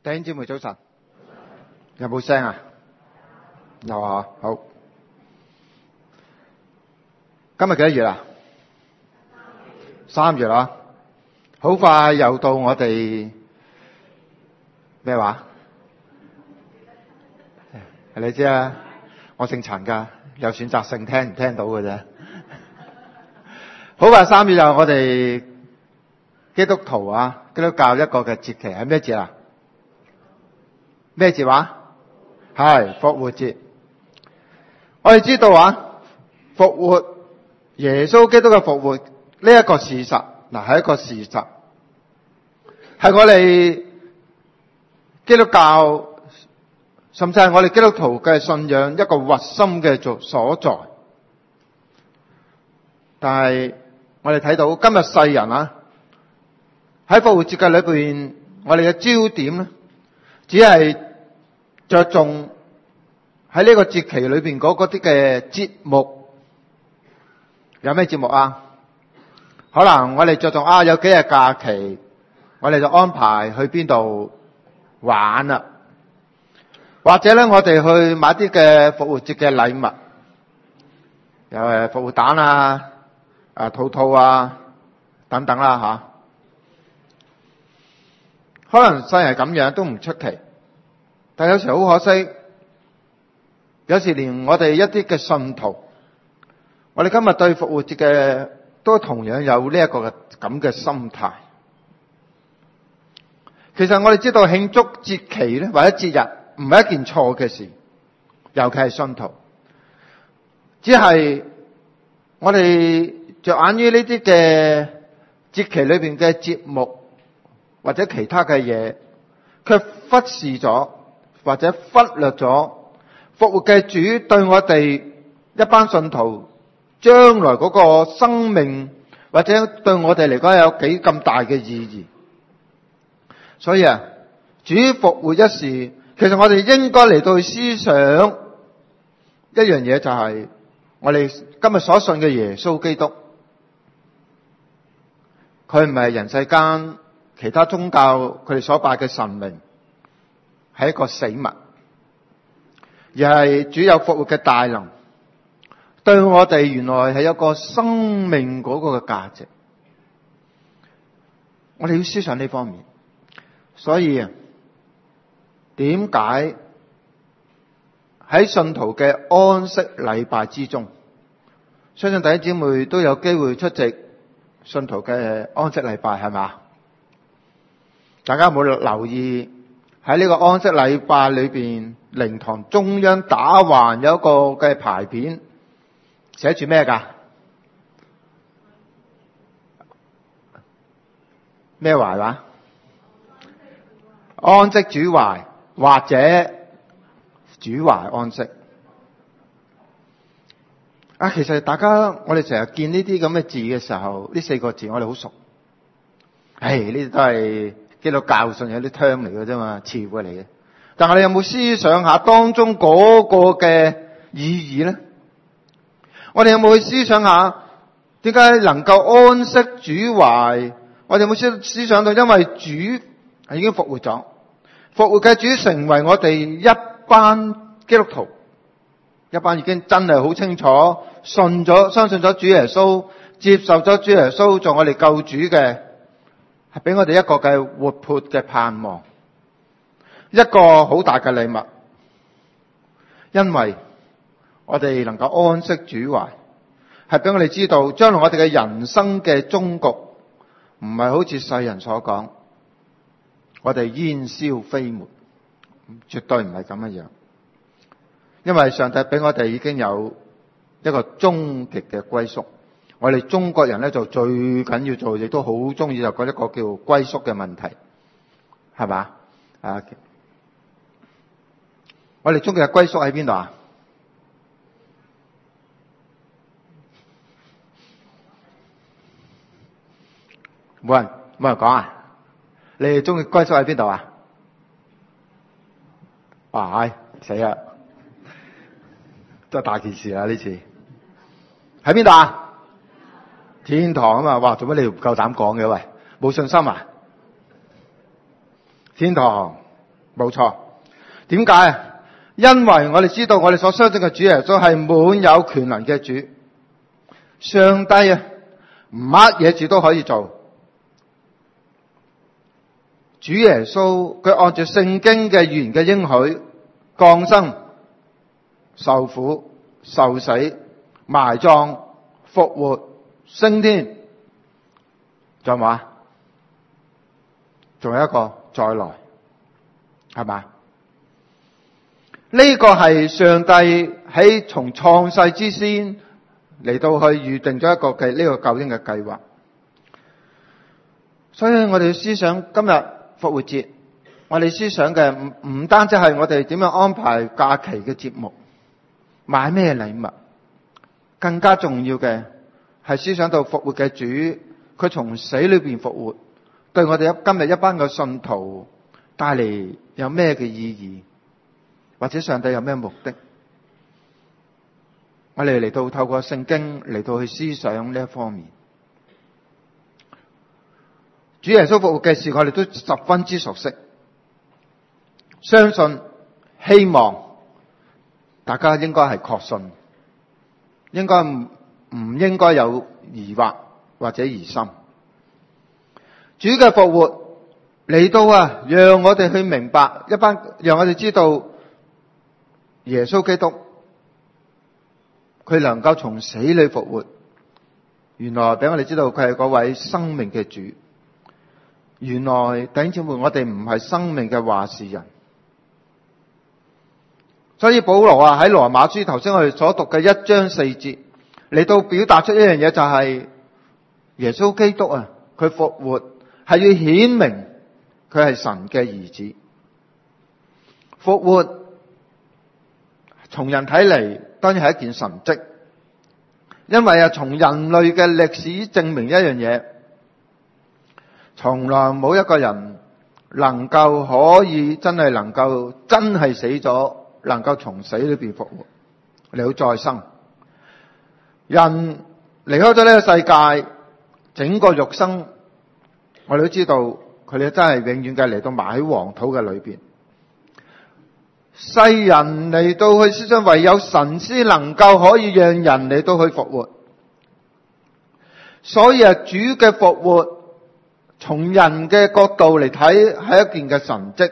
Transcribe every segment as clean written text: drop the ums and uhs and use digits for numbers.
弟兄姊妹早晨，有冇聲啊？有啊，好。今日幾多月啊？3月啦，好快又到我哋咩話？你知啊，我姓陳噶，有選擇性聽唔聽到嘅啫。好快3月就我哋基督徒啊，基督教一個嘅節期係咩節啊？咩節話？係復活節。我哋知道啊，復活耶穌基督嘅復活呢一個事實，係一個事實，係我哋基督教甚至係我哋基督徒嘅信仰一個核心嘅所在。但係我哋睇到今日世人啊，喺復活節嘅裏邊，我哋嘅焦點咧，只係着重喺呢個節期裏邊嗰啲嘅節目。有咩節目啊？可能我哋着重有幾日假期，我哋就安排去邊度玩啦。或者咧，我哋去買啲嘅復活節嘅禮物，有復活蛋啊、兔兔啊等等啦吓。可能世人係咁樣都唔出奇，但有時好可惜，有時連我哋一啲嘅信徒，我哋今日對復活節嘅都同樣有呢一個咁嘅心態。其實我哋知道慶祝節期咧，或者節日唔係一件錯嘅事，尤其係信徒，只係我哋着眼於呢啲嘅節期裏邊嘅節目或者其他嘅嘢，卻忽視咗或者忽略咗復活嘅主對我哋一班信徒將來嗰個生命，或者對我哋嚟講有幾咁大嘅意義。所以主復活一事，其實我哋應該嚟到去思想一樣嘢，就係我哋今日所信嘅耶穌基督，佢唔係人世間其他宗教佢哋所拜嘅神明，係一個死物，而係主有復活嘅大能，對我哋原來係有個生命嗰個嘅價值。我哋要思想呢方面。所以點解喺信徒嘅安息禮拜之中，相信弟兄姊妹都有機會出席信徒嘅安息禮拜，係嘛？大家有冇留意喺呢個安息禮拜裏邊，靈堂中央打橫有一個嘅牌匾，寫住咩㗎？咩懷話？安息主懷，或者主懷安息。其實大家我哋成日見呢啲咁嘅字嘅時候，呢4個字我哋好熟。呢啲都係基督教信有啲 term 嚟嘅啫嘛，詞彙嚟嘅。但係你有冇思想下當中嗰個嘅意義咧？我哋有冇去思想下點解能夠安息主懷？我哋有冇思想到因為主已經復活咗，復活嘅主成為我哋一班基督徒，一班已經真係好清楚信咗、相信咗主耶穌，接受咗主耶穌做我哋救主嘅，係俾我哋一個嘅活潑嘅盼望，一個好大嘅禮物。因為我哋能夠安息主懷，係俾我哋知道將來我哋嘅人生嘅終局唔係好似世人所講，我哋煙消飛沒，絕對唔係咁樣。因為上帝俾我哋已經有一個終極嘅歸宿。我哋中國人咧就最緊要做，亦都好中意就講一個叫歸宿嘅問題，係嘛？我哋中國嘅歸宿喺邊度啊？冇人講啊？你哋中意歸宿喺邊度啊？死啦！都係大件事啦呢次。喺邊度啊？天堂啊嘛！哇，做乜你唔夠膽講嘅？喂，冇信心啊？天堂冇錯。點解啊？因為我哋知道我哋所相信嘅主耶穌係滿有權能嘅主，上帝啊，乜嘢事都可以做。主耶穌佢按照聖經嘅預言嘅應許，降生、受苦、受死、埋葬、復活、升天，仲有嘛？仲有一個再來，係嘛？呢個係上帝喺從創世之先嚟到去預定咗一個嘅呢個救恩嘅計劃。所以我哋思想今日復活節，我哋思想嘅唔單止係我哋點樣安排假期嘅節目，買咩禮物，更加重要嘅係思想到復活嘅主，佢從死裏邊復活，對我哋今日一班嘅信徒帶嚟有咩嘅意義，或者上帝有咩目的？我哋嚟到透過聖經嚟到去思想呢一方面。主耶穌復活嘅事，我哋都十分之熟悉，相信、希望大家應該係確信，應該唔應該有疑惑或者疑心。主嘅復活嚟到啊，讓我哋去明白讓我哋知道耶穌基督佢能夠從死裏復活，原來俾我哋知道佢係嗰位生命嘅主。原來弟兄姊妹，我哋唔係生命嘅話事人。所以保羅啊喺羅馬書頭先我哋所讀嘅1章4節嚟到表達出一樣嘢，就係耶穌基督啊，佢復活係要顯明佢係神嘅兒子。復活從人睇嚟當然係一件神蹟，因為啊從人類嘅歷史證明一樣嘢，從來冇一個人能夠可以真係死咗，能夠從死裏邊復活，嚟到再生。人離開咗呢個世界，整個肉身，我哋都知道佢哋真係永遠嘅嚟到埋喺黃土嘅裏邊。世人嚟到去思想，唯有神先能夠可以讓人嚟到去復活。所以啊，主嘅復活從人嘅角度嚟睇係一件嘅神蹟。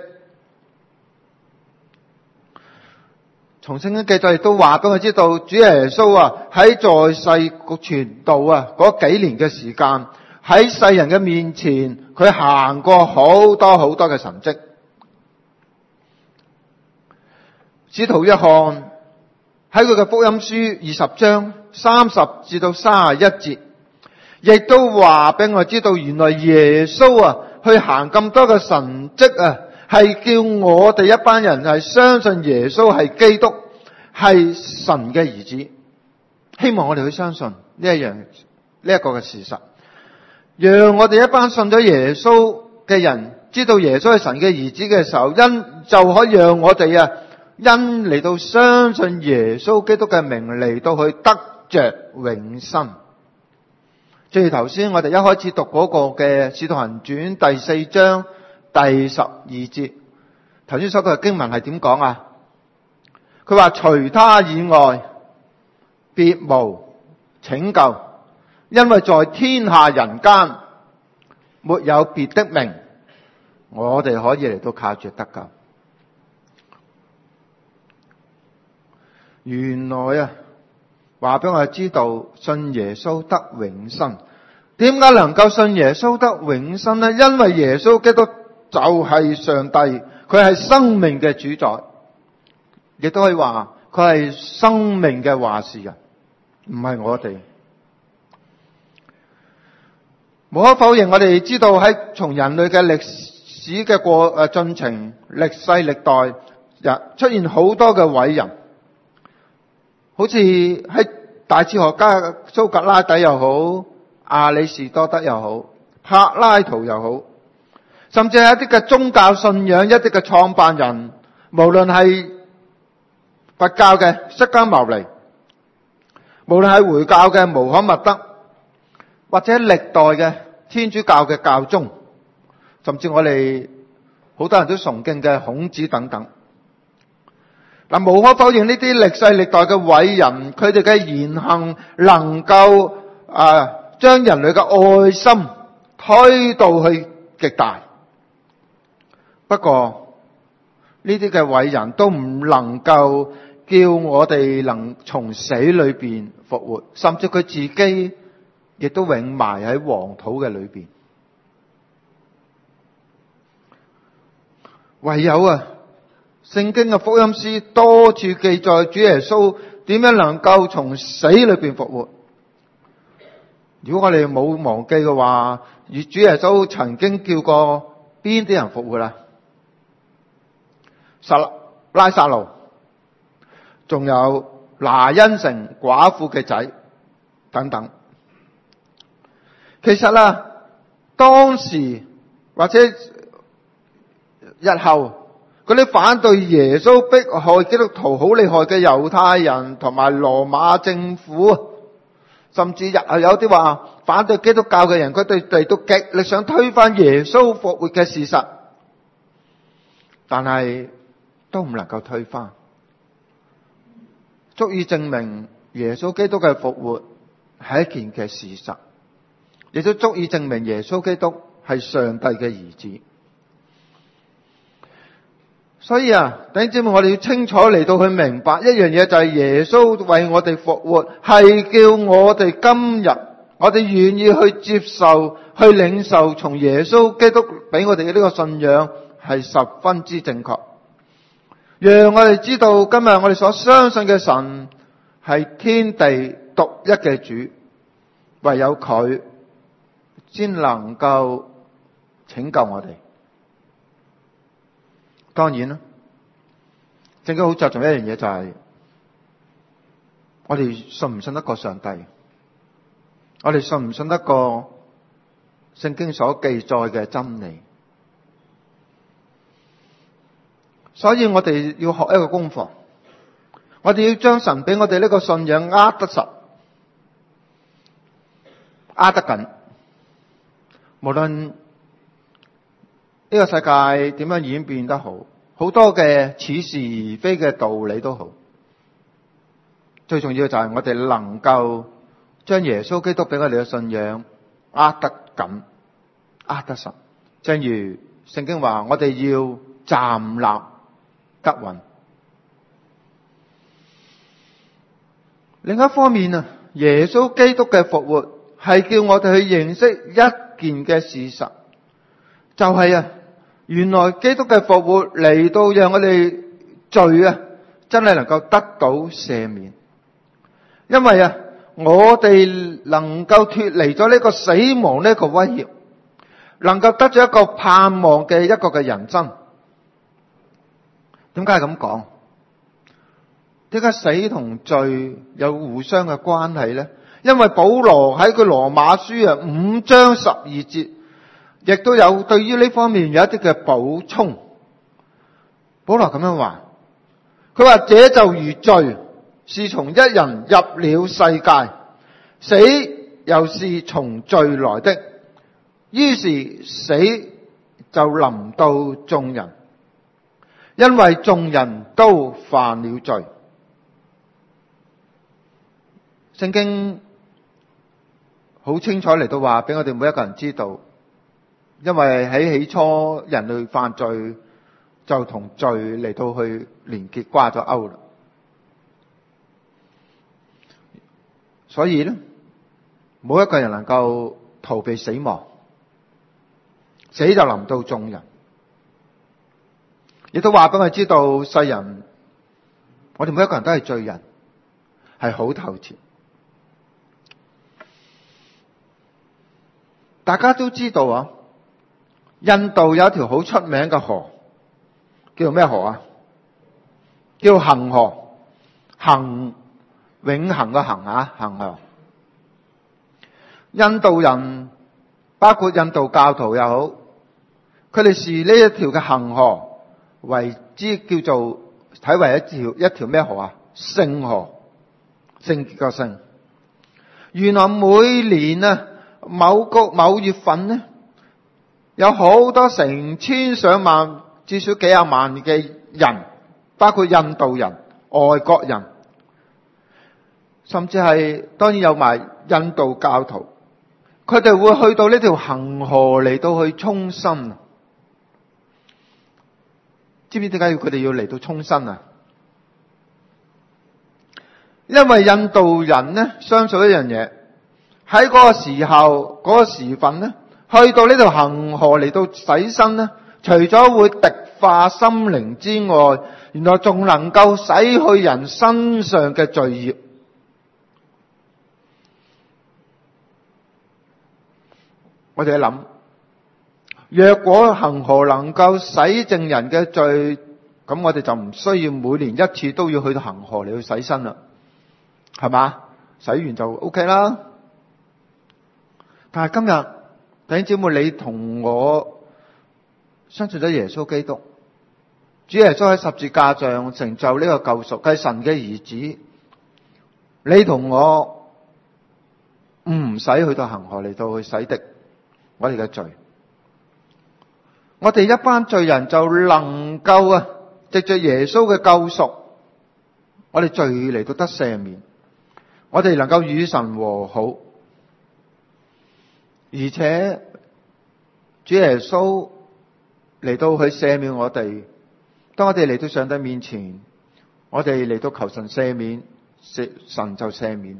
從聖經記載亦都話俾我知道，主耶穌啊喺在世傳道啊嗰幾年嘅時間，喺世人嘅面前，佢行過好多好多嘅神蹟。使徒約翰喺佢嘅福音書20章30至到31節，亦都話俾我知道，原來耶穌啊去行咁多嘅神蹟啊，係叫我哋一班人係相信耶穌係基督，係神嘅兒子。希望我哋去相信呢一個嘅事實，讓我哋一班信咗耶穌嘅人知道耶穌係神嘅兒子嘅時候，就可以讓我哋因嚟到相信耶穌基督嘅名嚟到去得着永生。正如頭先我哋一開始讀嗰個嘅《使徒行傳》第4章第12節，頭先所講嘅經文係點講啊？佢話除他以外，別無拯救，因為在天下人間沒有別的名，我哋可以嚟到靠住得救。原來話俾我哋知道，信耶穌得永生。點解能夠信耶穌得永生呢？因為耶穌基督就係上帝，佢係生命嘅主宰，亦都可以話佢係生命嘅話事人，唔係我哋。無可否認，我哋知道喺從人類嘅歷史嘅進程，歷世歷代出現好多嘅偉人。好似喺大哲學家蘇格拉底又好，亞里士多德又好，柏拉圖又好，甚至係一啲嘅宗教信仰一啲嘅創辦人，無論係佛教嘅釋迦牟尼，無論係回教嘅穆罕默德，或者歷代嘅天主教嘅教宗，甚至我哋好多人都崇敬嘅孔子等等。嗱，無可否認呢啲歷世歷代嘅偉人，佢哋嘅言行能夠將人類嘅愛心推到去極大。不過呢啲嘅偉人都唔能夠叫我哋能從死裏邊復活，甚至佢自己亦都永埋喺黃土嘅裏邊。唯有聖經嘅福音書多處記載主耶穌點樣能夠從死裏邊復活。如果我哋冇忘記嘅話，主耶穌曾經叫過邊啲人復活啊？拉撒路，仲有拿因城寡婦嘅仔等等。其實當時或者日後嗰啲反對耶穌迫害基督徒好厲害嘅猶太人同埋羅馬政府，甚至日後有啲話反對基督教嘅人，佢哋都極力想推翻耶穌復活嘅事實，但係都唔能夠推翻，足以證明耶穌基督嘅復活係一件嘅事實，亦都足以證明耶穌基督係上帝嘅兒子。所以弟兄姊妹，我哋要清楚嚟到去明白一樣嘢，就係耶穌為我哋復活，係叫我哋今日我哋願意去接受、去領受從耶穌基督俾我哋嘅呢個信仰係十分之正確，讓我哋知道今日我哋所相信嘅神係天地獨一嘅主，唯有佢先能夠拯救我哋。當然啦，聖經好着重一樣嘢，就係我哋信唔信得過上帝，我哋信唔信得過聖經所記載嘅真理。所以我哋要學一個功課，我哋要將神俾我哋呢個信仰握得實，握得緊。無論呢個世界點樣演變得好，好多嘅似是而非嘅道理都好，最重要就係我哋能夠將耶穌基督俾我哋嘅信仰握得緊、握得實。正如聖經話，我哋要站立得穩。另一方面耶穌基督嘅復活係叫我哋去認識一件嘅事實，就係原來基督嘅復活嚟到讓我哋罪真係能夠得到赦免。因為我哋能夠脫離咗呢個死亡呢個威脅，能夠得咗一個盼望嘅一個嘅人生。點解係咁講？點解死同罪有互相嘅關係呢？因為保羅喺佢羅馬書5章12節亦都有對於呢方面有一啲嘅補充。保羅咁樣話，佢話這就如罪是從一人入了世界，死又是從罪來的，於是死就臨到眾人，因為眾人都犯了罪。聖經好清楚嚟到話俾我哋每一個人知道，因為喺起初人類犯罪就同罪嚟到去連結掛咗鈎啦，所以呢，冇一個人能夠逃避死亡，死就臨到眾人。亦都話俾我哋知道，世人我哋每一個人都係罪人，係好透徹。大家都知道印度有一條好出名嘅河，叫做咩河啊？叫恒河，恒永恆嘅恒恒河。印度人包括印度教徒又好，佢哋視呢一條嘅恒河為之叫做睇為一條咩河啊？聖河，聖潔嘅聖。原來每年某月份呢， 有好多成千上萬，至少幾廿萬嘅人，包括印度人、外國人，甚至係當然有埋印度教徒，佢哋會去到呢條恒河嚟到去沖身。知唔知點解佢哋要嚟到沖身啊？因為印度人呢，相信一樣嘢，喺嗰個時候嗰個時分呢，去到呢條恒河嚟到洗身呢，除咗會滌化心靈之外，原來仲能夠洗去人身上嘅罪孽。我哋一諗，若果恒河能夠洗淨人嘅罪，咁我哋就唔需要每年一次都要去到恒河嚟去洗身啦，係嘛？洗完就 OK 啦。但係今日弟兄姊妹，你同我相信咗耶穌基督，主耶穌喺十字架上成就呢個救贖，係神嘅兒子。你同我唔使去到恒河嚟到去洗滌我哋嘅罪，我哋一班罪人就能夠藉着耶穌嘅救贖，我哋罪嚟到得赦免，我哋能夠與神和好，而且主耶穌嚟到去赦免我哋。當我哋嚟到上帝面前，我哋嚟到求神赦免，神就赦免。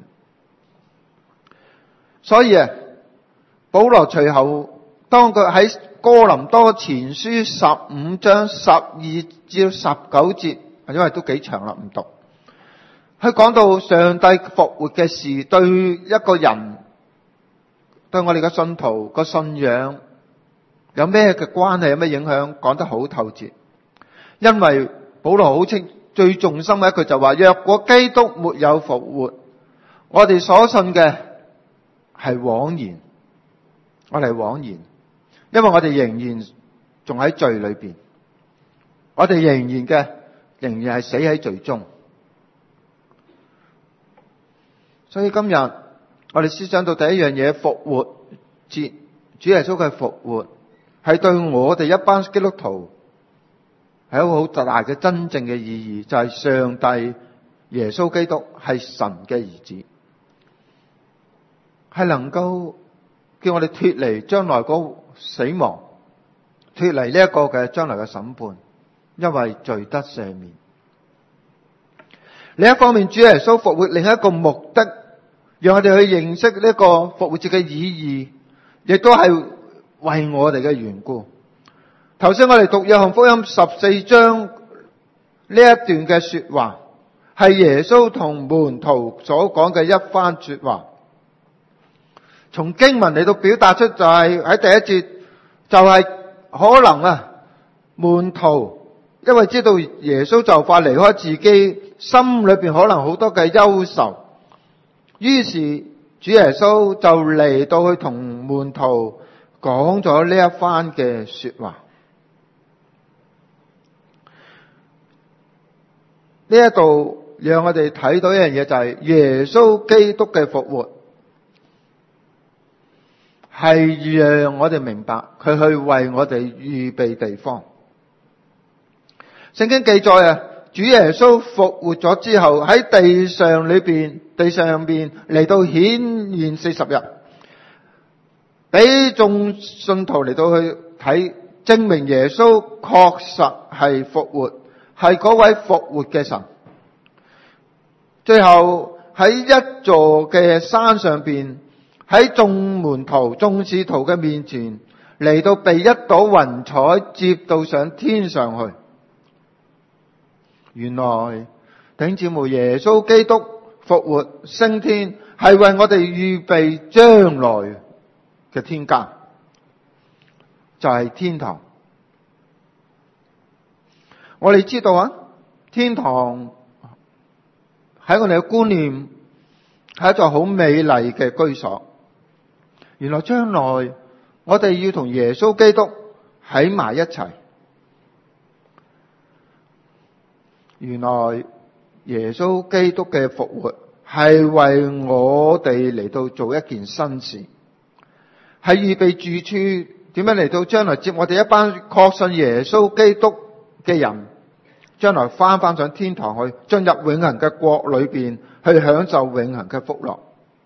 所以保羅隨後當佢喺哥林多前書15章12至19節，因為都幾長啦，唔讀。佢講到上帝復活嘅事對一個人，對我哋嘅信徒個信仰有咩嘅關係，有咩影響，講得好透徹。因為保羅好清最重心嘅一句就話：若果基督沒有復活，我哋所信嘅係枉然。我哋係枉然，因為我哋仍然仲喺罪裏邊，我哋仍然係死喺罪中。所以今日我哋思想到第一樣嘢，復活節，主耶穌嘅復活係對我哋一班基督徒係一個好大嘅真正嘅意義，就係上帝耶穌基督係神嘅兒子，係能夠叫我哋脫離將來嗰死亡，脫離呢一個嘅將來嘅審判，因為罪得赦免。另一方面，主耶穌復活另一個目的，讓我哋去認識呢個復活節嘅意義，亦都係為我哋嘅緣故。頭先我哋讀約翰福音14章呢一段嘅說話，係耶穌同門徒所講嘅一番說話。從經文嚟到表達出，就係喺第一節，就係可能門徒因為知道耶穌就快離開自己，心裏邊可能好多嘅憂愁，於是主耶穌就嚟到去同門徒講咗呢一番嘅說話。呢一度讓我哋睇到一樣嘢，就係耶穌基督嘅復活係讓我哋明白佢去為我哋預備地方。聖經記載主耶穌復活咗之後喺地上邊嚟到顯現40日，俾眾信徒嚟到去睇，證明耶穌確實係復活，係嗰位復活嘅神。最後喺一座嘅山上邊，喺眾門徒、眾使徒嘅面前嚟到被一朵雲彩接到上天上去。原來弟兄姊妹，耶穌基督復活升天係為我哋預備將來嘅天家，就係天堂。我哋知道天堂喺我哋嘅觀念係一座好美麗嘅居所。原來將來我哋要同耶穌基督喺埋一齊。原來耶穌基督嘅復活係為我哋嚟到做一件新事，係預備住處點樣嚟到將來接我哋一班確信耶穌基督嘅人，將來翻上天堂去，進入永恆嘅國裏邊，去享受永恆嘅福樂。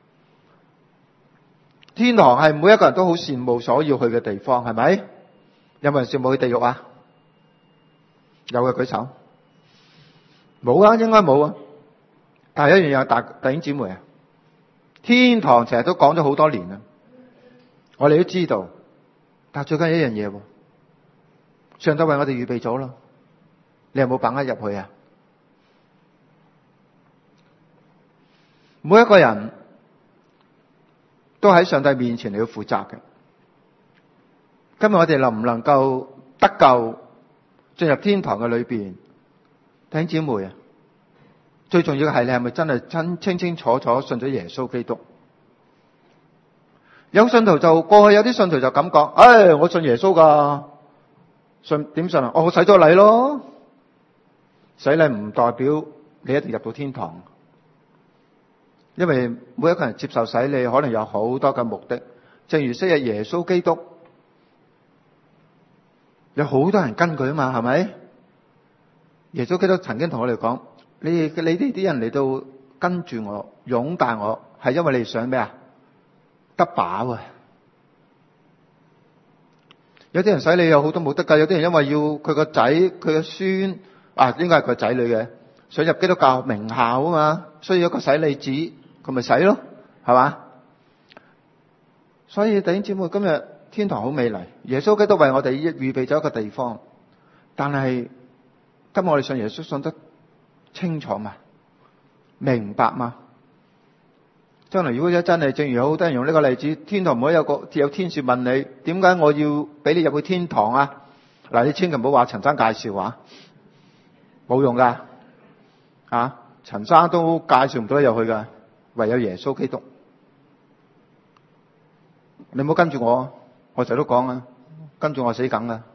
天堂係每一個人都好羨慕所要去嘅地方，係咪？有冇人羨慕去地獄啊？有嘅舉手。冇啊，應該冇啊。但係一樣有弟兄姊妹啊，天堂成日都講咗好多年啦，我哋都知道。但係最緊要一樣嘢，上帝為我哋預備咗咯，你有冇把握入去啊？每一個人都喺上帝面前嚟要負責嘅。今日我哋能唔能夠得救進入天堂嘅裏邊？弟兄姊妹啊，最重要嘅係你係咪真係清清楚楚信咗耶穌基督？有信徒就過去，有啲信徒就咁講，我信耶穌噶，信點信啊？我洗咗禮咯，洗禮唔代表你一定入到天堂。因為每一個人接受洗禮可能有好多嘅目的，正如昔日耶穌基督有好多人跟佢啊嘛，係咪？耶穌基督曾經同我哋講，你哋啲人嚟到跟住我，擁戴我，係因為你哋想咩啊？得飽啊！有啲人洗禮有好多冇得㗎，有啲人因為要佢個仔、佢個孫應該係佢仔女嘅，想入基督教名校啊嘛，需要一個洗禮紙，佢咪洗咯，係嘛？所以弟兄姊妹，今日天堂好美麗，耶穌基督為我哋預備咗一個地方，但係今日我哋信耶穌信得清楚嘛？明白嘛？將來如果真係，正如好多人用呢個例子，天堂唔可以有天使問你，點解我要俾你入去天堂啊？嗱，你千祈唔好話陳生介紹啊，冇用噶，陳生都介紹唔到你入去噶，唯有耶穌基督。你唔好跟住我成日都講啊，跟住我死梗啊！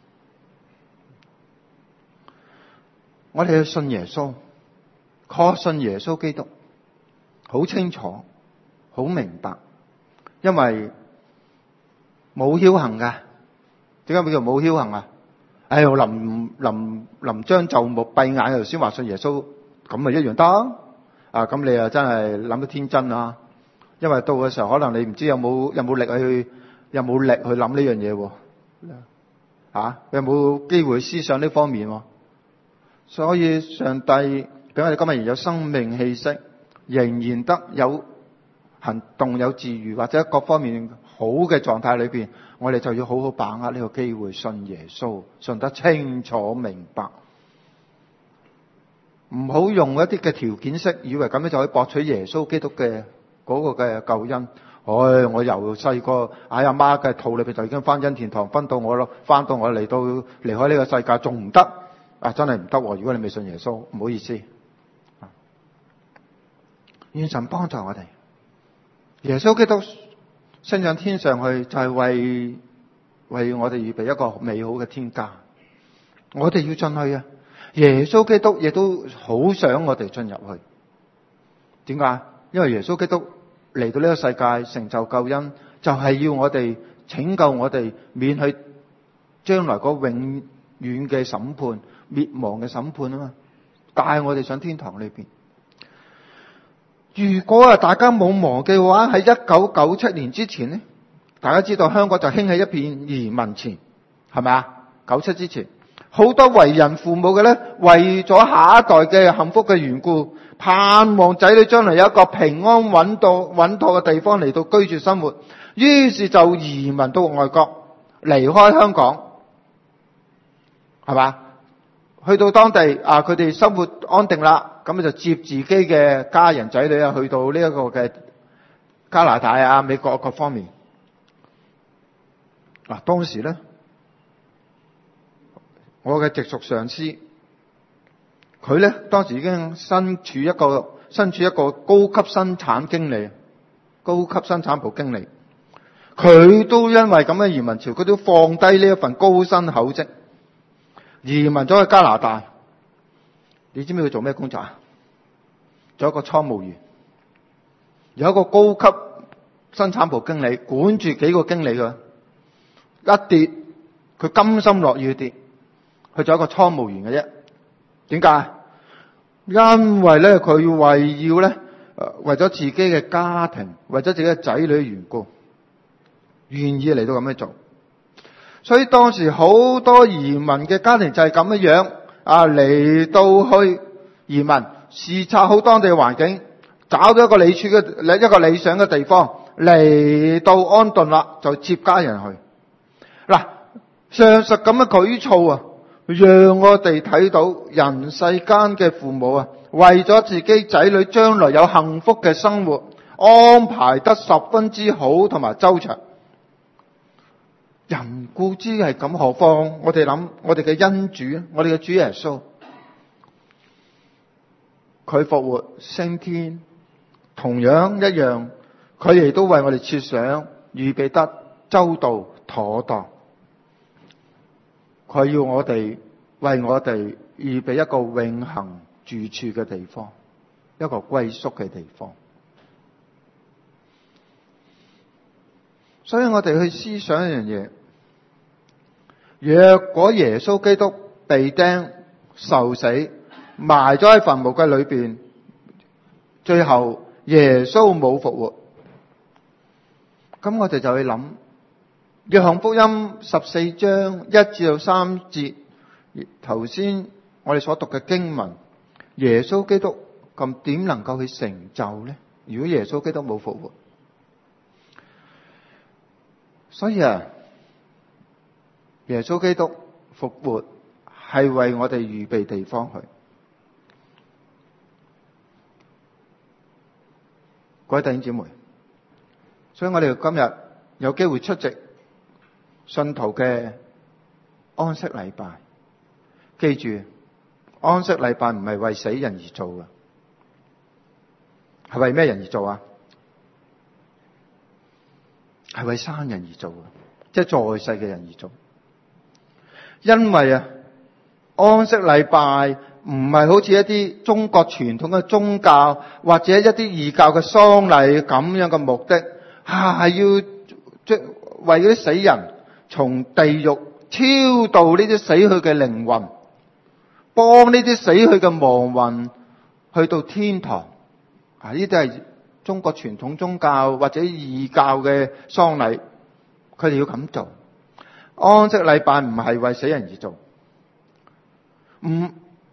我哋要信耶穌，確信耶穌基督。好清楚，好明白，因為冇僥倖噶。點解叫冇僥倖啊？我臨將就目閉眼嗰度先話信耶穌，咁咪一樣得咁你又真係諗得天真啊！因為到嘅時候，可能你唔知有冇力去諗呢樣嘢有冇機會思想呢方面？所以上帝俾我哋今日仍有生命氣息，仍然得有行動、有治癒或者各方面好嘅狀態裏邊，我哋就要好好把握呢個機會，信耶穌，信得清楚明白，唔好用一啲嘅條件式，以為咁樣就可以博取耶穌基督嘅嗰個嘅救恩。我由細個喺阿媽嘅肚裏邊就已經翻恩典堂，翻到我嚟到離開呢個世界，仲唔得真係唔得。如果你未信耶穌，唔好意思。願神幫助我哋。耶穌基督升上天上去，就係為我哋預備一個美好嘅天家。我哋要進去啊！耶穌基督亦都好想我哋進入去。點解？因為耶穌基督嚟到呢個世界成就救恩，就係要我哋拯救我哋，免去將來嗰永遠嘅審判、滅亡嘅審判啊嘛，帶我哋上天堂裏邊。如果大家冇忘記嘅話，喺1997年之前呢，大家知道香港就興起一片移民潮，係咪啊？97之前，好多為人父母嘅咧，為咗下一代嘅幸福嘅緣故，盼望仔女將來有一個平安穩妥嘅地方嚟到居住生活，於是就移民到外國，離開香港，係嘛？去到當地佢哋生活安定啦。咁就接自己嘅家人仔女去到呢一個嘅加拿大美國各方面。當時咧，我嘅直屬上司，佢咧當時已經身處一個高級生產部經理，佢都因為咁嘅移民潮，佢都放低呢一份高薪厚職，移民咗去加拿大。你知唔知佢做咩工作啊？做一個倉務員，有一個高級生產部經理，管住幾個經理嘅， 一跌，佢甘心樂意跌，去做一個倉務員嘅啫。點解？因為咧佢為咗自己嘅家庭，為咗自己嘅仔女嘅緣故，願意嚟到咁樣做。所以當時好多移民嘅家庭就係咁樣嚟到去移民，視察好當地嘅環境，找到一個理想嘅地方嚟到安頓啦，就接家人去。嗱，上述咁嘅舉措啊，讓我哋睇到人世間嘅父母啊，為咗自己仔女將來有幸福嘅生活，安排得十分之好同埋周詳。人固知係咁，何況我哋諗我哋嘅恩主，我哋嘅主耶穌，佢復活升天，同樣一樣，佢亦都為我哋設想預備得周到妥當。佢要我哋為我哋預備一個永恆住處嘅地方，一個歸宿嘅地方。所以我哋去思想一樣嘢，若果耶穌基督被釘受死，埋咗喺墳墓嘅裏邊，最後耶穌冇復活，咁我哋就去諗約翰福音14章1至3節，頭先我哋所讀嘅經文，耶穌基督咁點能夠去成就呢？如果耶穌基督冇復活，所以耶穌基督復活係為我哋預備地方去。各位弟兄姊妹，所以我哋今日有機會出席信徒嘅安息禮拜。記住，安息禮拜唔係為死人而做嘅，係為咩人而做啊？係為生人而做嘅，即係在世嘅人而做。因為安息禮拜唔係好似一啲中國傳統嘅宗教或者一啲異教嘅喪禮咁樣嘅目的，係要為嗰啲死人從地獄超度呢啲死去嘅靈魂，幫呢啲死去嘅亡魂去到天堂。呢啲係中國傳統宗教或者異教嘅喪禮，佢哋要咁做。安息禮拜唔係為死人而做，唔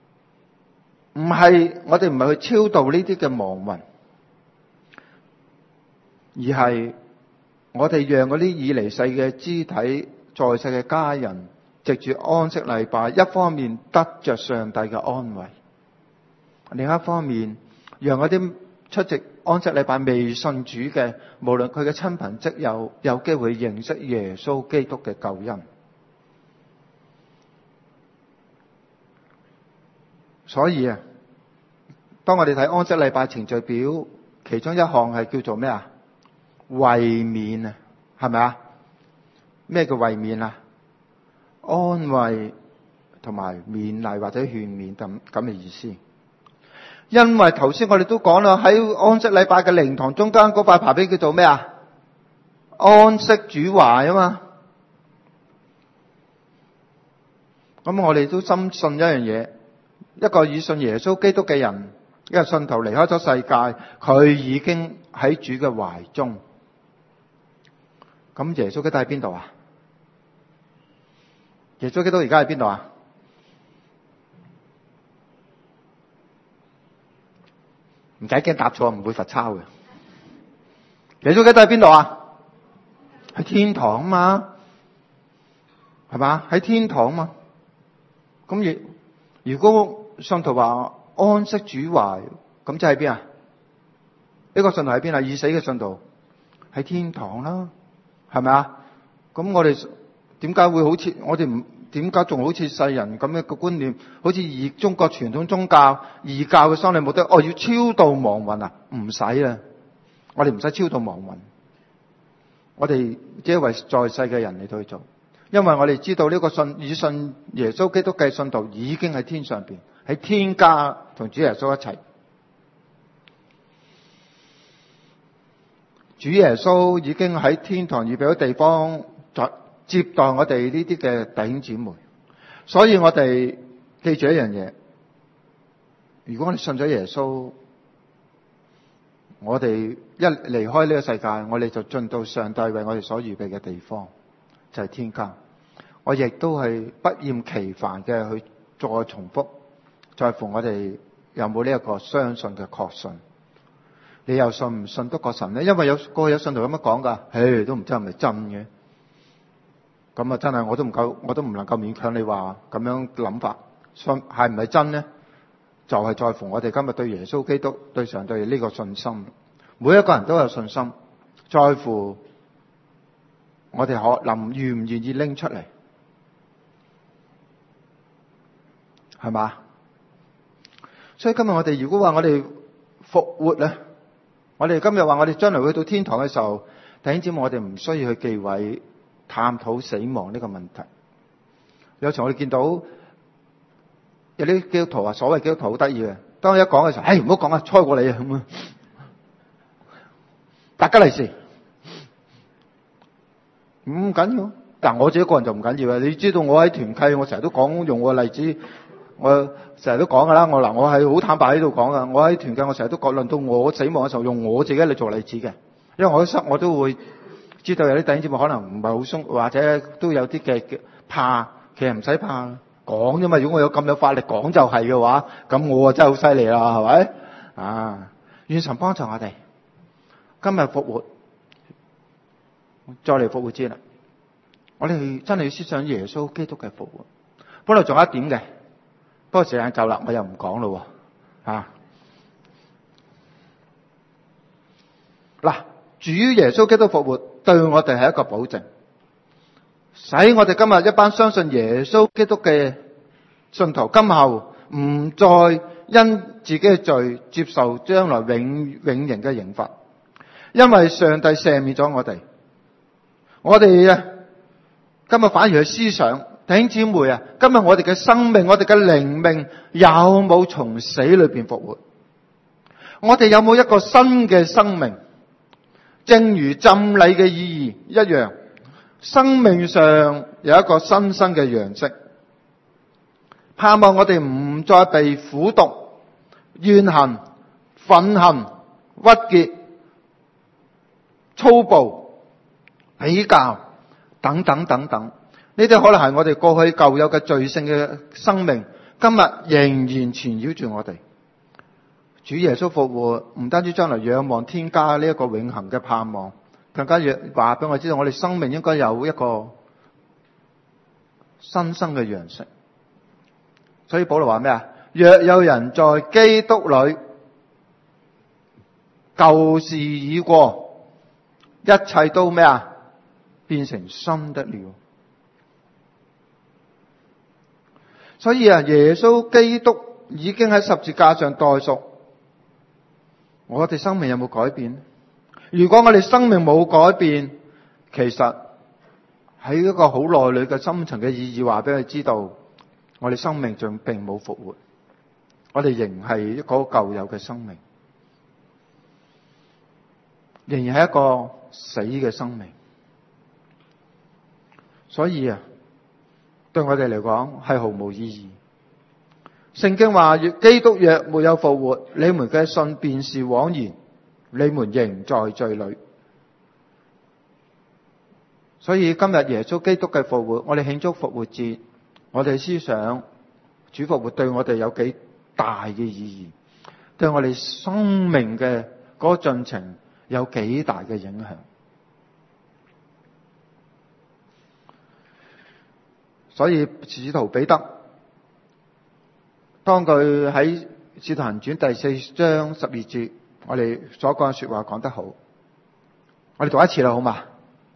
係我哋唔係去超度呢啲嘅亡魂，而係我哋讓嗰啲已離世嘅肢體在世嘅家人，藉住安息禮拜，一方面得着上帝嘅安慰，另一方面讓嗰啲出席安息禮拜未信主嘅，無論佢嘅親朋戚友，有機會認識耶穌基督嘅救恩。所以當我哋睇安息禮拜程序表，其中一項係叫做咩啊？慰勉啊，係咪啊？咩叫慰勉啊？安慰同埋勉勵或者勸勉咁嘅意思。因為頭先我哋都講啦，喺安息禮拜嘅靈堂中間嗰塊牌匾叫做咩啊？安息主懷啊嘛。咁我哋都深信一樣嘢，一個已信耶穌基督嘅人，一個信徒離開咗世界，佢已經喺主嘅懷中。咁耶穌基督喺邊度啊？耶穌基督而家喺邊度啊？唔使驚答錯，唔會罰抄嘅。耶穌基督喺邊度啊？喺天堂啊嘛，係嘛？喺天堂啊嘛。咁如果信徒話安息主懷，咁即係邊啊？呢個信徒喺邊啊？已死嘅信徒喺天堂啦，係咪啊？咁我哋點解會好似我哋唔點解仲好似世人咁樣嘅觀念？好似中國傳統宗教異教嘅喪禮目的，要超度亡魂啊？唔使啦，我哋唔使超度亡魂，我哋只係為在世嘅人嚟到去做。因為我哋知道呢個已信耶穌基督嘅信徒已經喺天上邊，喺天家同主耶穌一齊。主耶穌已經喺天堂預備咗地方接待我哋呢啲嘅弟兄姊妹。所以我哋記住一樣嘢，如果我哋信咗耶穌，我哋一離開呢個世界，我哋就進到上帝為我哋所預備嘅地方，就係天家。我亦都係不厭其煩嘅去再重複，在乎我哋有冇呢一個相信嘅確信。你又信唔信得過神呢？因為過去有信徒咁樣講噶，都唔知係咪真嘅。咁啊，真係我都唔能夠勉強你話咁樣諗法。信係唔係真呢？就係在乎我哋今日對耶穌基督、對上帝呢個信心。每一個人都有信心，在乎我哋願唔願意拎出嚟，係嘛？所以今日我哋如果話我哋復活咧，我哋今日話我哋將來去到天堂嘅時候，弟兄姊妹，我哋唔需要去忌諱探討死亡呢個問題。有時我哋見到有啲基督徒啊，所謂基督徒好得意嘅，當佢一講嘅時候，唔好講啊，猜過你啊咁啊，大家利是唔緊要。但我自己個人就唔緊要啊。你知道我喺團契，我成日都講用我嘅例子，我成日都講噶啦。我係好坦白喺度講噶。我喺團契，我成日都講，論到我死亡嘅時候，用我自己嚟做例子嘅。因為我都會知道有啲弟兄姊妹可能唔係好鬆，或者都有啲嘅怕，其實唔使怕，講啫嘛。如果我有咁有法力講就係嘅話，咁我真係好犀利啦，係咪？啊，願神幫助我哋，今日復活，再嚟復活節啦。我哋真係要思想耶穌基督嘅復活。本來仲有一點嘅，不過時間夠啦，我又唔講咯。嗱，主耶穌基督復活對我哋係一個保證，使我哋今日一班相信耶穌基督嘅信徒，今後唔再因自己嘅罪接受將來永刑嘅刑罰，因為上帝赦免咗我哋。我哋今日反而去思想，弟兄姊妹啊，今日我哋嘅生命，我哋嘅靈命有冇從死裏邊復活？我哋有冇一個新嘅生命？正如浸禮嘅意義一樣，生命上有一個新生嘅樣式。盼望我哋唔再被苦毒、怨恨、憤恨、鬱結、粗暴、比較等等等等，呢啲可能係我哋過去舊有嘅罪性嘅生命，今日仍然纏繞住我哋。主耶穌復活，唔單止將來仰望天家呢一個永恆嘅盼望，更加話俾我知道，我哋生命應該有一個新生嘅樣式。所以保羅話咩啊？若有人在基督裏，舊事已過，一切都咩啊？變成新的了。所以耶穌基督已經喺十字架上代贖。我哋生命有冇改變？如果我哋生命冇改變，其實喺一個好內裏嘅深層嘅意義，話俾佢知道，我哋生命仲並冇復活，我哋仍係一個舊有嘅生命，仍然係一個死嘅生命。所以對我哋嚟講係毫無意義。聖經話，基督若沒有復活，你們嘅信便是枉然，你們仍在罪裏。所以今日耶穌基督嘅復活，我哋慶祝復活節，我哋思想主復活對我哋有幾大嘅意義，對我哋生命嘅嗰個進程有幾大嘅影響。所以使徒彼得當佢喺使徒行傳第4章12節，我哋所講嘅說話講得好，我哋讀一次啦，好嘛？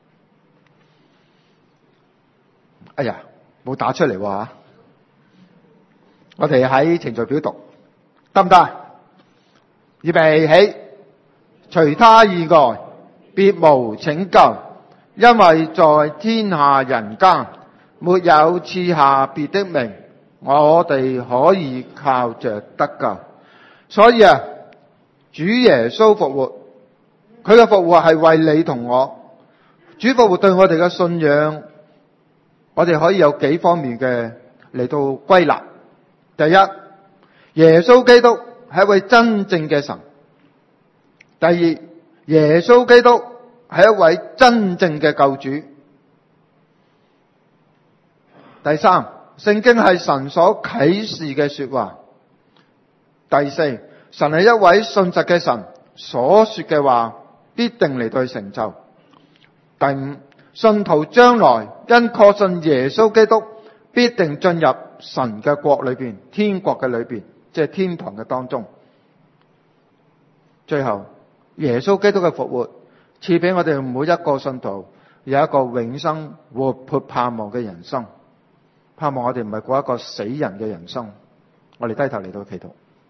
哎呀，冇打出嚟喎。我哋喺程序表讀得唔得？預備起，除他以外別無拯救，因為在天下人間沒有賜下別的名，我哋可以靠着得救。所以主耶穌復活，佢嘅復活係為你同我。主復活對我哋嘅信仰我哋可以有幾方面嘅嚟到歸納。第一，耶穌基督係一位真正嘅神。第二，耶穌基督係一位真正嘅救主。第三，聖經係神所啟示嘅說話。第四，神係一位信實嘅神，所說嘅話必定嚟到成就。第五，信徒將來因確信耶穌基督，必定進入神嘅國裏邊，天國嘅裏邊，即係天堂嘅當中。最後，耶穌基督嘅復活賜俾我哋每一個信徒有一個永生活潑盼望嘅人生。盼望我哋唔係過一個死人嘅人生。我哋低頭嚟到祈禱。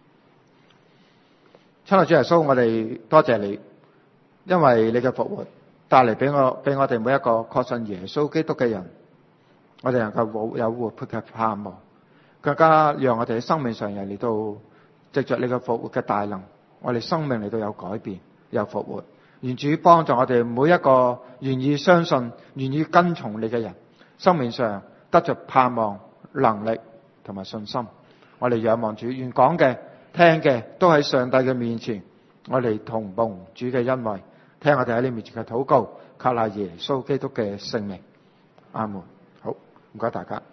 親愛主耶穌，我哋多謝你，因為你嘅復活帶嚟俾我哋每一個確信耶穌基督嘅人，我哋能夠有活潑嘅盼望，更加讓我哋喺生命上嚟到藉着你嘅復活嘅大能，我哋生命嚟到有改變，有復活。願主幫助我哋每一個願意相信、願意跟從你嘅人，生命上得着盼望、能力同埋信心。我哋仰望主，願講嘅、聽嘅都喺上帝嘅面前，我哋同蒙主嘅恩惠，聽我哋喺你面前嘅禱告，靠賴耶穌基督嘅聖名。阿門。好，唔該大家。